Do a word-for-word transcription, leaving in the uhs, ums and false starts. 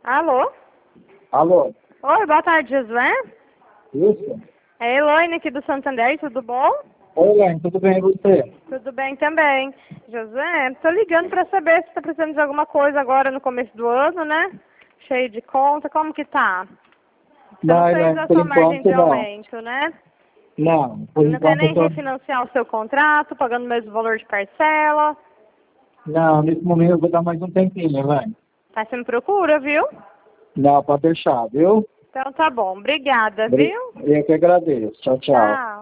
Alô? Alô? Oi, boa tarde, Josué. Isso? É Elaine aqui do Santander, tudo bom? Oi, Elaine, tudo bem e você? Tudo bem também. Josué, tô ligando pra saber se tá precisando de alguma coisa agora no começo do ano, né? Cheio de conta, como que tá? Você não Não, fez Elaine, a por sua margem enquanto de não. aumento, né? Não, por Não quer enquanto eu nem tô... refinanciar o seu contrato, pagando o mesmo valor de parcela. Não, nesse momento eu vou dar mais um tempinho, Elaine. Tá, você me procura, viu? Não, pode deixar, viu? Então tá bom. Obrigada, Bri- viu? Eu que agradeço. Tchau, tchau. Tchau.